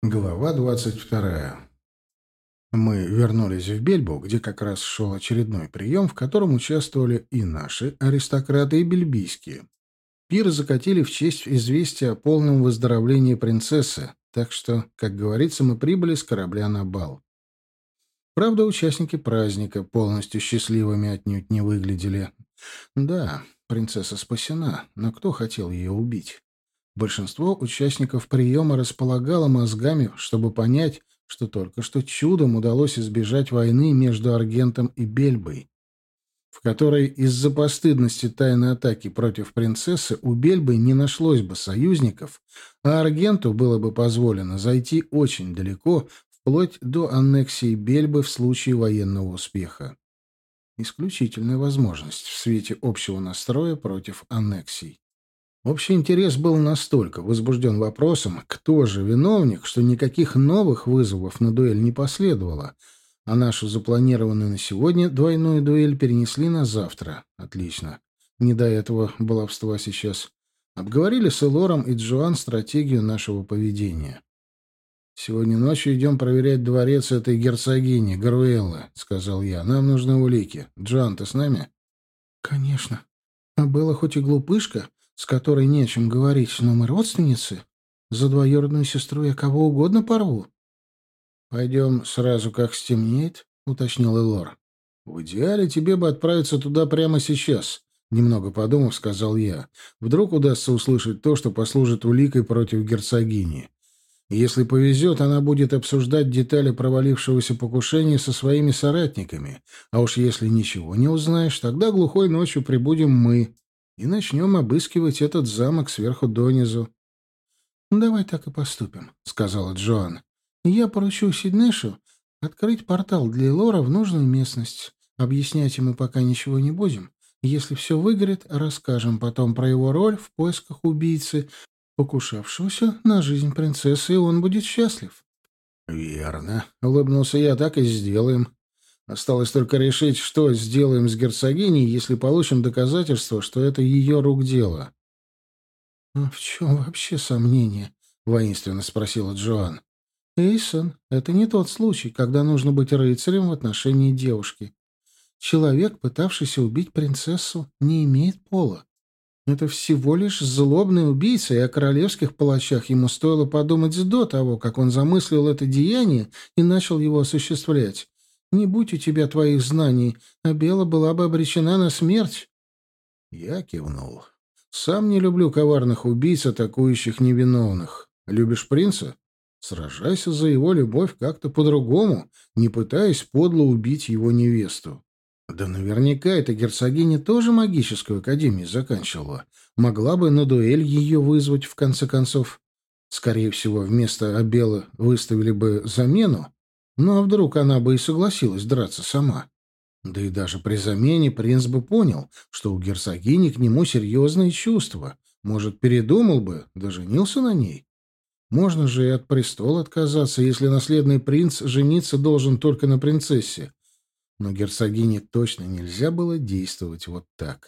Глава 22. Мы вернулись в Бельбу, где как раз шел очередной прием, в котором участвовали и наши аристократы, и бельбийские. Пир закатили в честь известия о полном выздоровлении принцессы, так что, как говорится, мы прибыли с корабля на бал. Правда, участники праздника полностью счастливыми отнюдь не выглядели. Да, принцесса спасена, но кто хотел ее убить? Большинство участников приема располагало мозгами, чтобы понять, что только что чудом удалось избежать войны между Аргентом и Бельбой, в которой из-за постыдности тайной атаки против принцессы у Бельбы не нашлось бы союзников, а Аргенту было бы позволено зайти очень далеко, вплоть до аннексии Бельбы в случае военного успеха. Исключительная возможность в свете общего настроя против аннексий. Общий интерес был настолько возбужден вопросом, кто же виновник, что никаких новых вызовов на дуэль не последовало, а нашу запланированную на сегодня двойную дуэль перенесли на завтра. Отлично. Не до этого баловства сейчас. Обговорили с Элором и Джоан стратегию нашего поведения. «Сегодня ночью идем проверять дворец этой герцогини, Гаруэллы», — сказал я. «Нам нужны улики. Джоан, ты с нами?» «Конечно. А Белла хоть и глупышка, с которой не о чем говорить, но мы родственницы. За двоюродную сестру я кого угодно порву». «Пойдем сразу, как стемнеет», — уточнил Элор. «В идеале тебе бы отправиться туда прямо сейчас», — немного подумав, сказал я. «Вдруг удастся услышать то, что послужит уликой против герцогини. Если повезет, она будет обсуждать детали провалившегося покушения со своими соратниками. А уж если ничего не узнаешь, тогда глухой ночью прибудем мы и начнем обыскивать этот замок сверху донизу». «Давай так и поступим», — сказала Джоан. «Я поручу Сиднешу открыть портал для Элора в нужную местность. Объяснять ему пока ничего не будем. Если все выгорит, расскажем потом про его роль в поисках убийцы, покушавшегося на жизнь принцессы, и он будет счастлив». «Верно», — улыбнулся я, — «так и сделаем. Осталось только решить, что сделаем с герцогиней, если получим доказательство, что это ее рук дело». «А в чем вообще сомнение?» — воинственно спросила Джоан. «Эйсон, это не тот случай, когда нужно быть рыцарем в отношении девушки. Человек, пытавшийся убить принцессу, не имеет пола. Это всего лишь злобный убийца, и о королевских палачах ему стоило подумать до того, как он замыслил это деяние и начал его осуществлять. Не будь у тебя твоих знаний, а Бела была бы обречена на смерть». Я кивнул. «Сам не люблю коварных убийц, атакующих невиновных. Любишь принца? Сражайся за его любовь как-то по-другому, не пытаясь подло убить его невесту». Да наверняка эта герцогиня тоже магическую академию заканчивала. Могла бы на дуэль ее вызвать, в конце концов. Скорее всего, вместо Абелы выставили бы замену. Ну а вдруг она бы и согласилась драться сама? Да и даже при замене принц бы понял, что у герцогини к нему серьезные чувства. Может, передумал бы, да женился на ней. Можно же и от престола отказаться, если наследный принц жениться должен только на принцессе. Но герцогине точно нельзя было действовать вот так.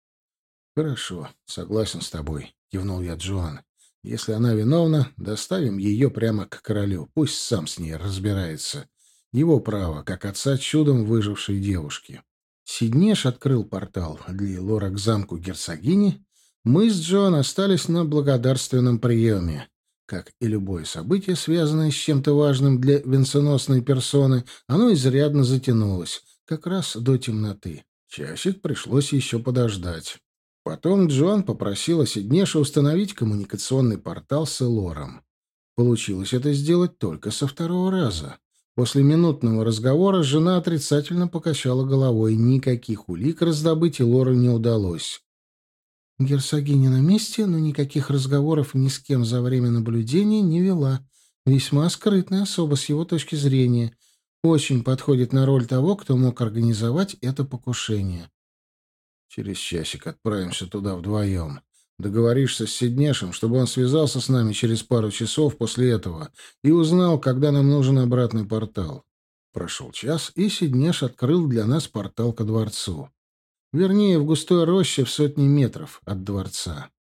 «Хорошо, согласен с тобой», — кивнул я Джоан. «Если она виновна, доставим ее прямо к королю. Пусть сам с ней разбирается. Его право, как отца чудом выжившей девушки». Сиднеш открыл портал для Лора к замку герцогини. Мы с Джоан остались на благодарственном приеме. Как и любое событие, связанное с чем-то важным для венценосной персоны, оно изрядно затянулось, как раз до темноты. Часик пришлось еще подождать. Потом Джоан попросила Сиднеша установить коммуникационный портал с Элором. Получилось это сделать только со второго раза. После минутного разговора жена отрицательно покачала головой. Никаких улик раздобыть Элору не удалось. Герцогиня на месте, но никаких разговоров ни с кем за время наблюдения не вела. Весьма скрытная особа с его точки зрения. Очень подходит на роль того, кто мог организовать это покушение. Через часик отправимся туда вдвоем. Договоришься с Сиднешем, чтобы он связался с нами через пару часов после этого и узнал, когда нам нужен обратный портал. Прошел час, и Сиднеш открыл для нас портал ко дворцу. Вернее, в густой роще в сотни метров от дворца.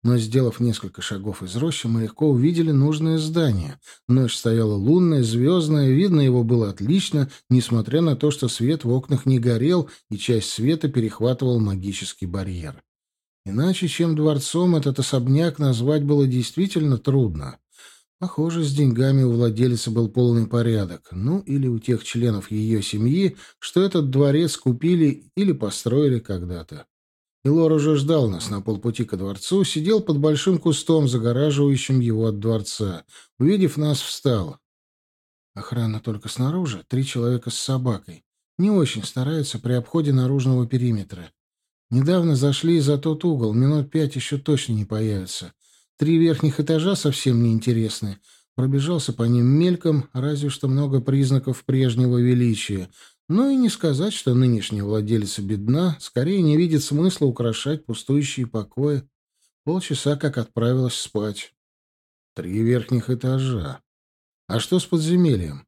Но, сделав несколько шагов из рощи, мы легко увидели нужное здание. Ночь стояла лунная, звездная, видно его было отлично, несмотря на то, что свет в окнах не горел, и часть света перехватывал магический барьер. Иначе, чем дворцом, этот особняк назвать было действительно трудно. Похоже, с деньгами у владелицы был полный порядок. Ну, или у тех членов ее семьи, что этот дворец купили или построили когда-то. И Лор уже ждал нас на полпути ко дворцу, сидел под большим кустом, загораживающим его от дворца. Увидев нас, встал. Охрана только снаружи, 3 человека с собакой. Не очень стараются при обходе наружного периметра. Недавно зашли за тот угол, минут 5 еще точно не появятся. 3 верхних этажа совсем неинтересны. Пробежался по ним мельком, разве что много признаков прежнего величия. Но и не сказать, что нынешняя владелица бедна, скорее не видит смысла украшать пустующие покои. Полчаса как отправилась спать. 3 верхних этажа. А что с подземельем?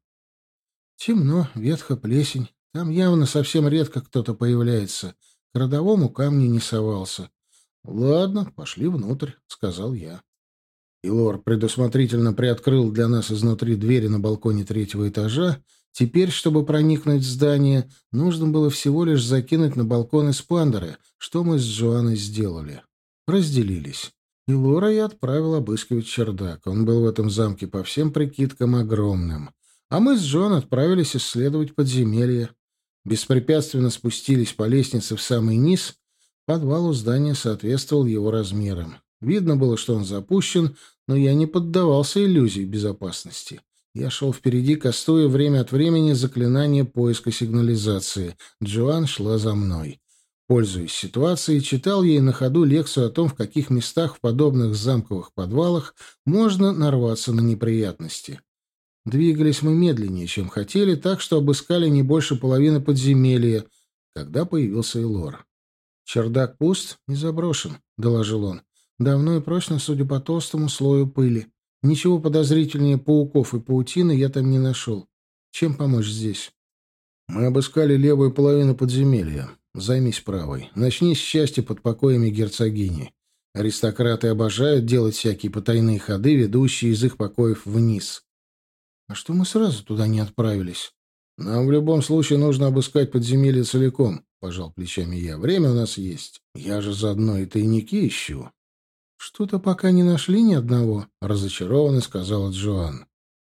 Темно, ветха плесень. Там явно совсем редко кто-то появляется. К родовому камню не совался. «Ладно, пошли внутрь», — сказал я. И Лор предусмотрительно приоткрыл для нас изнутри двери на балконе 3-го этажа. Теперь, чтобы проникнуть в здание, нужно было всего лишь закинуть на балкон эспандеры, что мы с Джоанной сделали. Разделились. И Лора я отправил обыскивать чердак. Он был в этом замке по всем прикидкам огромным. А мы с Джоан отправились исследовать подземелье. Беспрепятственно спустились по лестнице в самый низ. Подвал у здания соответствовал его размерам. Видно было, что он запущен, но я не поддавался иллюзии безопасности. Я шел впереди, кастуя время от времени заклинание поиска сигнализации. Джоан шла за мной. Пользуясь ситуацией, читал ей на ходу лекцию о том, в каких местах в подобных замковых подвалах можно нарваться на неприятности. Двигались мы медленнее, чем хотели, так что обыскали не больше половины подземелья, когда появился Элор. «Чердак пуст и заброшен», — доложил он. «Давно и прочно, судя по толстому слою пыли. Ничего подозрительнее пауков и паутины я там не нашел. Чем помочь здесь?» «Мы обыскали левую половину подземелья. Займись правой. Начни с части под покоями герцогини. Аристократы обожают делать всякие потайные ходы, ведущие из их покоев вниз». «А что мы сразу туда не отправились?» «Нам в любом случае нужно обыскать подземелье целиком», — пожал плечами я. «Время у нас есть. Я же заодно и тайники ищу». «Что-то пока не нашли ни одного», — разочарованно сказала Джоан.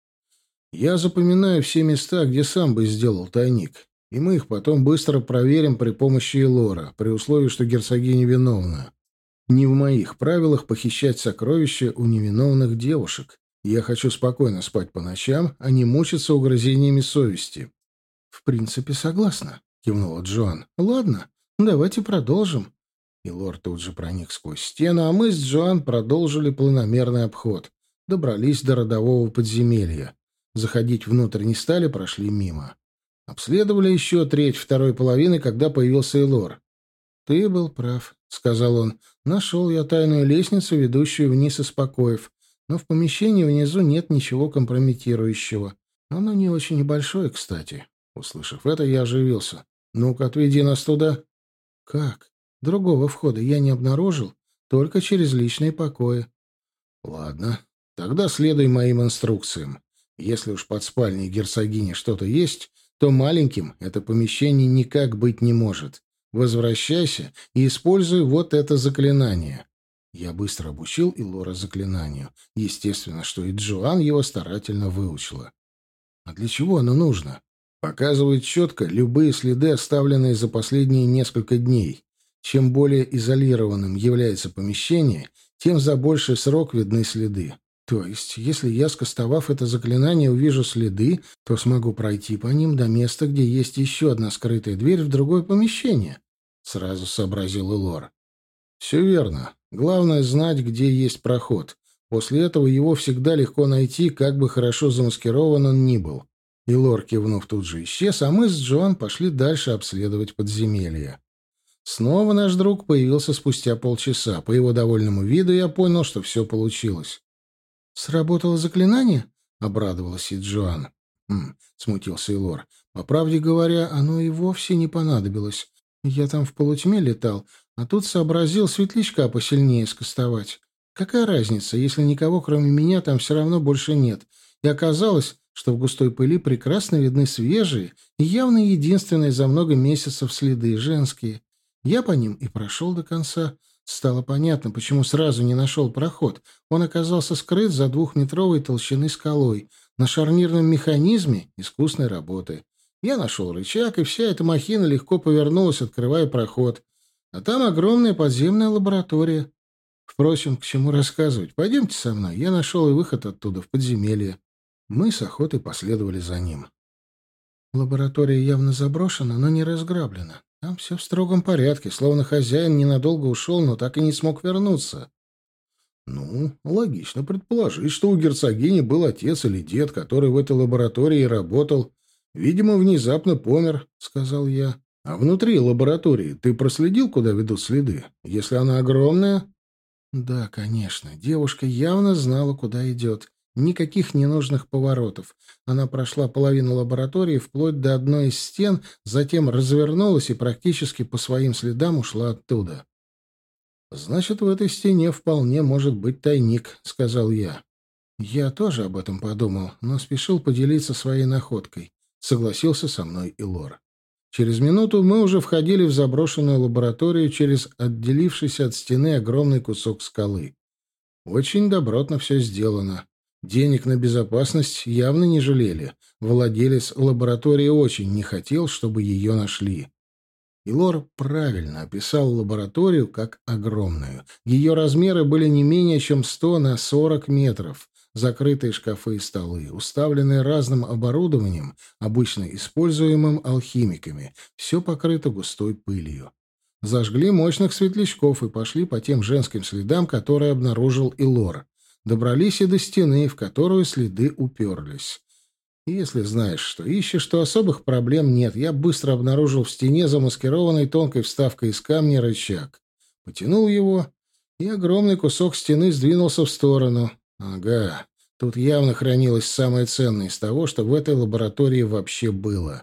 «Я запоминаю все места, где сам бы сделал тайник, и мы их потом быстро проверим при помощи Элора, при условии, что герцогиня виновна. Не в моих правилах похищать сокровища у невиновных девушек. Я хочу спокойно спать по ночам, а не мучиться угрызениями совести». «В принципе, согласна», — кивнула Джоан. «Ладно, давайте продолжим». И лорд тут же проник сквозь стену, а мы с Джоан продолжили планомерный обход. Добрались до родового подземелья. Заходить внутрь не стали, прошли мимо. Обследовали еще треть второй половины, когда появился Элор. «Ты был прав», — сказал он. «Нашел я тайную лестницу, ведущую вниз из покоев. Но в помещении внизу нет ничего компрометирующего. Оно не очень небольшое, кстати». Услышав это, я оживился. «Ну-ка, отведи нас туда». «Как? Другого входа я не обнаружил, только через личные покои». «Ладно, тогда следуй моим инструкциям. Если уж под спальней герцогини что-то есть, то маленьким это помещение никак быть не может. Возвращайся и используй вот это заклинание». Я быстро обучил Элора заклинанию. Естественно, что и Джоан его старательно выучила. «А для чего оно нужно?» «Показывает четко любые следы, оставленные за последние несколько дней. Чем более изолированным является помещение, тем за больший срок видны следы. То есть, если я, скостовав это заклинание, увижу следы, то смогу пройти по ним до места, где есть еще одна скрытая дверь в другое помещение», — сразу сообразил Элор. «Все верно. Главное — знать, где есть проход. После этого его всегда легко найти, как бы хорошо замаскирован он ни был». И Лор, кивнув, тут же исчез, а мы с Джоан пошли дальше обследовать подземелье. Снова наш друг появился спустя полчаса. По его довольному виду я понял, что все получилось. «Сработало заклинание?» — обрадовалась и Джоан. Смутился и Лор. «По правде говоря, оно и вовсе не понадобилось. Я там в полутьме летал, а тут сообразил светлячка посильнее скостовать. Какая разница, если никого, кроме меня, там все равно больше нет? И оказалось, что в густой пыли прекрасно видны свежие и явно единственные за много месяцев следы женские. Я по ним и прошел до конца. Стало понятно, почему сразу не нашел проход. Он оказался скрыт за двухметровой толщины скалой, на шарнирном механизме искусной работы. Я нашел рычаг, и вся эта махина легко повернулась, открывая проход. А там огромная подземная лаборатория. Впрочем, к чему рассказывать? Пойдемте со мной. Я нашел и выход оттуда, в подземелье. Мы с охотой последовали за ним. Лаборатория явно заброшена, но не разграблена. Там все в строгом порядке, словно хозяин ненадолго ушел, но так и не смог вернуться. Ну, логично предположить, что у герцогини был отец или дед, который в этой лаборатории работал. Видимо, внезапно помер, — сказал я. А внутри лаборатории ты проследил, куда ведут следы? Если она огромная... Да, конечно. Девушка явно знала, куда идет. Никаких ненужных поворотов. Она прошла половину лаборатории вплоть до одной из стен, затем развернулась и практически по своим следам ушла оттуда. «Значит, в этой стене вполне может быть тайник», — сказал я. «Я тоже об этом подумал, но спешил поделиться своей находкой», — согласился со мной и Лор. Через минуту мы уже входили в заброшенную лабораторию через отделившийся от стены огромный кусок скалы. Очень добротно все сделано. Денег на безопасность явно не жалели. Владелец лаборатории очень не хотел, чтобы ее нашли. И Лор правильно описал лабораторию как огромную. Ее размеры были не менее чем 100 на 40 метров. Закрытые шкафы и столы, уставленные разным оборудованием, обычно используемым алхимиками. Все покрыто густой пылью. Зажгли мощных светлячков и пошли по тем женским следам, которые обнаружил и Лор. Добрались и до стены, в которую следы уперлись. И если знаешь, что ищешь, то особых проблем нет. Я быстро обнаружил в стене замаскированный тонкой вставкой из камня рычаг. Потянул его, и огромный кусок стены сдвинулся в сторону. Ага, тут явно хранилось самое ценное из того, что в этой лаборатории вообще было.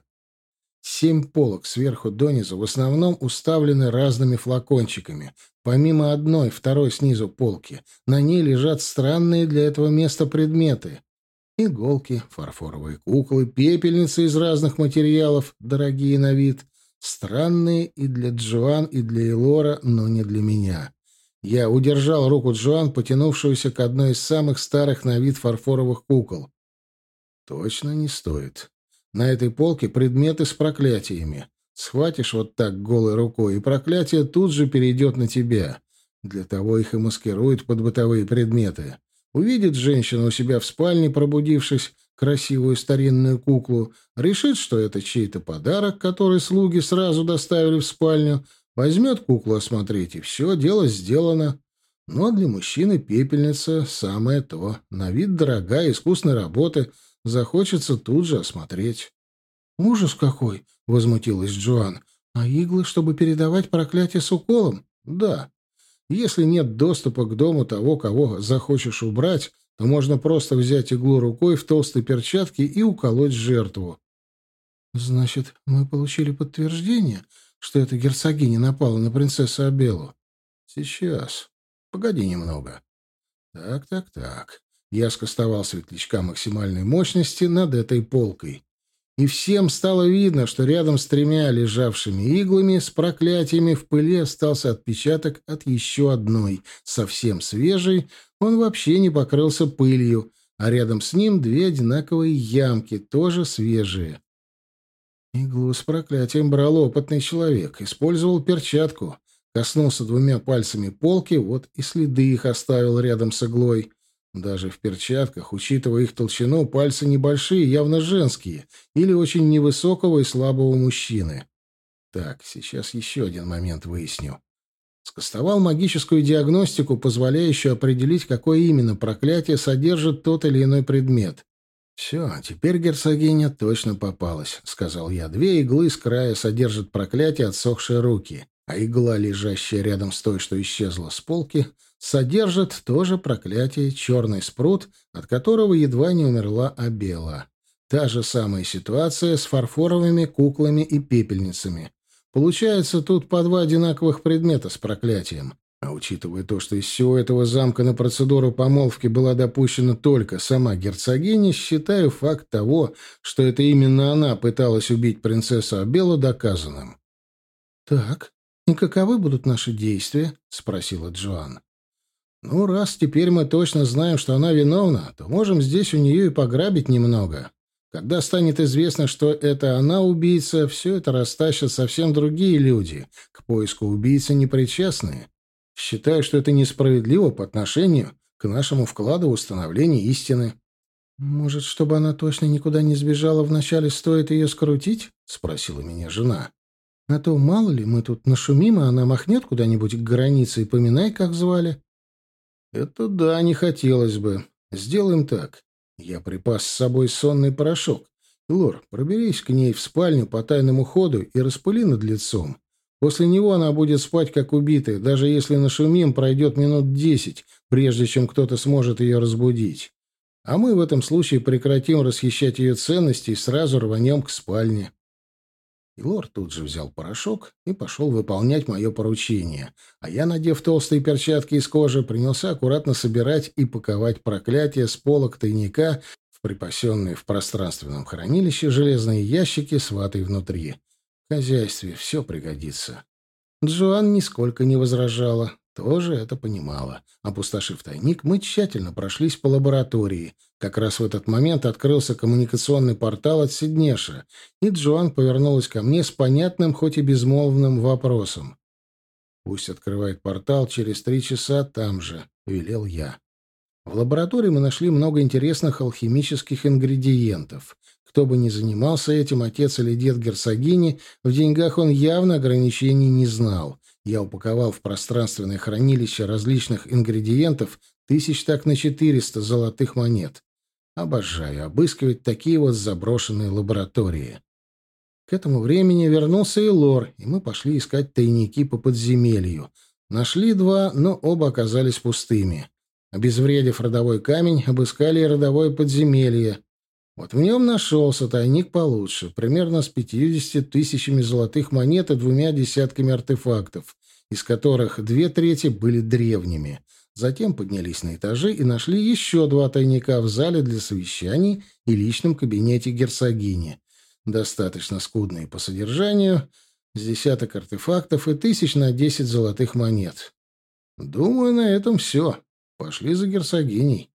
7 полок сверху донизу в основном уставлены разными флакончиками. Помимо одной, второй снизу полки, на ней лежат странные для этого места предметы. Иголки, фарфоровые куклы, пепельницы из разных материалов, дорогие на вид. Странные и для Джоан, и для Элора, но не для меня. Я удержал руку Джоан, потянувшуюся к одной из самых старых на вид фарфоровых кукол. Точно не стоит. На этой полке предметы с проклятиями. Схватишь вот так голой рукой, и проклятие тут же перейдет на тебя. Для того их и маскируют под бытовые предметы. Увидит женщина у себя в спальне, пробудившись, красивую старинную куклу, решит, что это чей-то подарок, который слуги сразу доставили в спальню, возьмет куклу осмотреть, и все, дело сделано. Но для мужчины пепельница самое то. На вид дорогая, искусной работы, захочется тут же осмотреть. «Ужас какой!» — возмутилась Джоан. «А иглы, чтобы передавать проклятие с уколом?» «Да. Если нет доступа к дому того, кого захочешь убрать, то можно просто взять иглу рукой в толстой перчатке и уколоть жертву». «Значит, мы получили подтверждение, что эта герцогиня напала на принцессу Абеллу?» «Сейчас. Погоди немного». «Так. Я скостовал светлячка максимальной мощности над этой полкой. И всем стало видно, что рядом с 3 лежавшими иглами с проклятиями в пыли остался отпечаток от еще одной, совсем свежей, он вообще не покрылся пылью, а рядом с ним 2 одинаковые ямки, тоже свежие. Иглу с проклятием брал опытный человек, использовал перчатку, коснулся 2 пальцами полки, вот и следы их оставил рядом с иглой. Даже в перчатках, учитывая их толщину, пальцы небольшие, явно женские, или очень невысокого и слабого мужчины. Так, сейчас еще один момент выясню. Скостовал магическую диагностику, позволяющую определить, какое именно проклятие содержит тот или иной предмет. «Все, теперь герцогиня точно попалась», — сказал я. 2 иглы с края содержат проклятие отсохшие руки, а игла, лежащая рядом с той, что исчезла с полки, содержит тоже проклятие черный спрут, от которого едва не умерла Абелла. Та же самая ситуация с фарфоровыми куклами и пепельницами. Получается, тут по 2 одинаковых предмета с проклятием. А учитывая то, что из всего этого замка на процедуру помолвки была допущена только сама герцогиня, считаю факт того, что это именно она пыталась убить принцессу Абеллу, доказанным. «Так, и каковы будут наши действия?» — спросила Джоан. «Ну, раз теперь мы точно знаем, что она виновна, то можем здесь у нее и пограбить немного. Когда станет известно, что это она убийца, все это растащат совсем другие люди, к поиску убийцы непричастные. Считаю, что это несправедливо по отношению к нашему вкладу в установление истины». «Может, чтобы она точно никуда не сбежала, вначале стоит ее скрутить?» — спросила меня жена. «А то, мало ли, мы тут нашумим, а она махнет куда-нибудь к границе и поминай, как звали». «Это да, не хотелось бы. Сделаем так. Я припас с собой сонный порошок. Лор, проберись к ней в спальню по тайному ходу и распыли над лицом. После него она будет спать как убитая, даже если нашумим, пройдет минут 10, прежде чем кто-то сможет ее разбудить. А мы в этом случае прекратим расхищать ее ценности и сразу рванем к спальне». И лорд тут же взял порошок и пошел выполнять мое поручение, а я, надев толстые перчатки из кожи, принялся аккуратно собирать и паковать проклятие с полок тайника в припасенные в пространственном хранилище железные ящики с ватой внутри. В хозяйстве все пригодится. Джоан нисколько не возражала, тоже это понимала. Опустошив тайник, мы тщательно прошлись по лаборатории. Как раз в этот момент открылся коммуникационный портал от Сиднеша, и Джоан повернулась ко мне с понятным, хоть и безмолвным вопросом. «Пусть открывает портал через 3 часа там же», — велел я. В лаборатории мы нашли много интересных алхимических ингредиентов. Кто бы ни занимался этим, отец или дед герцогини, в деньгах он явно ограничений не знал. Я упаковал в пространственное хранилище различных ингредиентов тысяч так на 400 золотых монет. Обожаю обыскивать такие вот заброшенные лаборатории. К этому времени вернулся и Лор, и мы пошли искать тайники по подземелью. Нашли 2, но оба оказались пустыми. Обезвредив родовой камень, обыскали и родовое подземелье. Вот в нем нашелся тайник получше, примерно с 50 тысячами золотых монет и 2 десятками артефактов, из которых 2/3 были древними. Затем поднялись на этажи и нашли еще 2 тайника в зале для совещаний и личном кабинете герцогини. Достаточно скудные по содержанию, с десяток артефактов и 1000 на 10 золотых монет. Думаю, на этом все. Пошли за герцогиней.